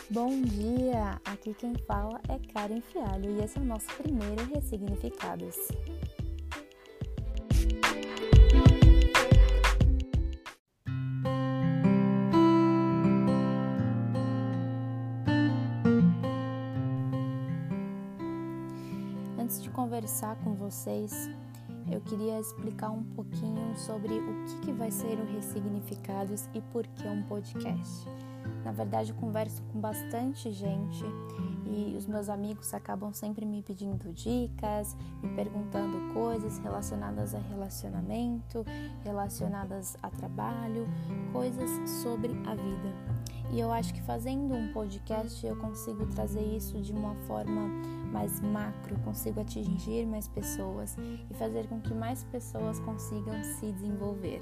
Bom dia! Aqui quem fala é Karen Fialho e esse é o nosso primeiro Ressignificados. Antes de conversar com vocês, eu queria explicar um pouquinho sobre o que vai ser o Ressignificados e por que um podcast. Na verdade, eu converso com bastante gente e os meus amigos acabam sempre me pedindo dicas, me perguntando coisas relacionadas a relacionamento, relacionadas a trabalho, coisas sobre a vida. E eu acho que fazendo um podcast eu consigo trazer isso de uma forma mais macro, consigo atingir mais pessoas e fazer com que mais pessoas consigam se desenvolver.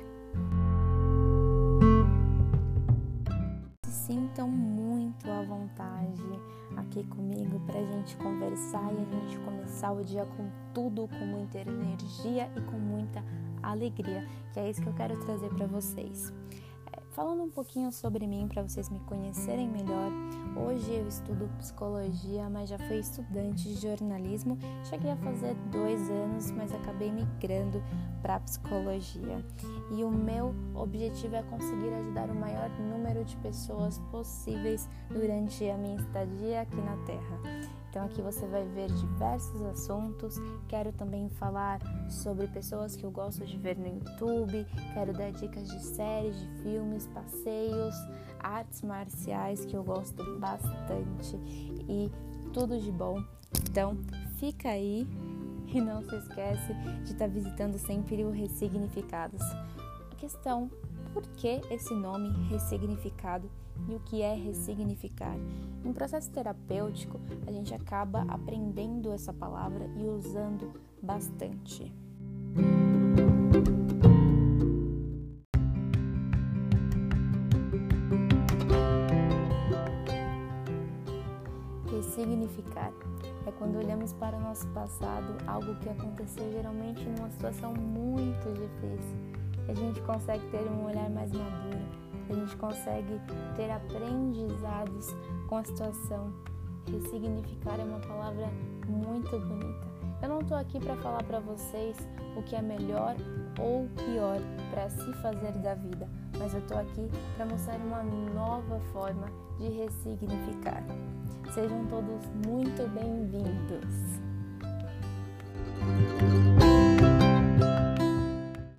Se sintam muito à vontade aqui comigo para a gente conversar e a gente começar o dia com tudo, com muita energia e com muita alegria, que é isso que eu quero trazer para vocês. Falando um pouquinho sobre mim, para vocês me conhecerem melhor, hoje eu estudo psicologia, mas já fui estudante de jornalismo. Cheguei a fazer 2 anos, mas acabei migrando para psicologia. E o meu objetivo é conseguir ajudar o maior número de pessoas possíveis durante a minha estadia aqui na Terra. Então aqui você vai ver diversos assuntos, quero também falar sobre pessoas que eu gosto de ver no YouTube, quero dar dicas de séries, de filmes, passeios, artes marciais que eu gosto bastante e tudo de bom. Então fica aí e não se esquece de estar visitando sempre o Ressignificados. A questão, por que esse nome Ressignificado? E o que é ressignificar? No processo terapêutico, a gente acaba aprendendo essa palavra e usando bastante. Ressignificar é quando olhamos para o nosso passado, algo que aconteceu geralmente numa situação muito difícil. A gente consegue ter um olhar mais maduro, a gente consegue ter aprendizados com a situação. Ressignificar é uma palavra muito bonita. Eu não estou aqui para falar para vocês o que é melhor ou pior para se fazer da vida, mas eu estou aqui para mostrar uma nova forma de ressignificar. Sejam todos muito bem-vindos!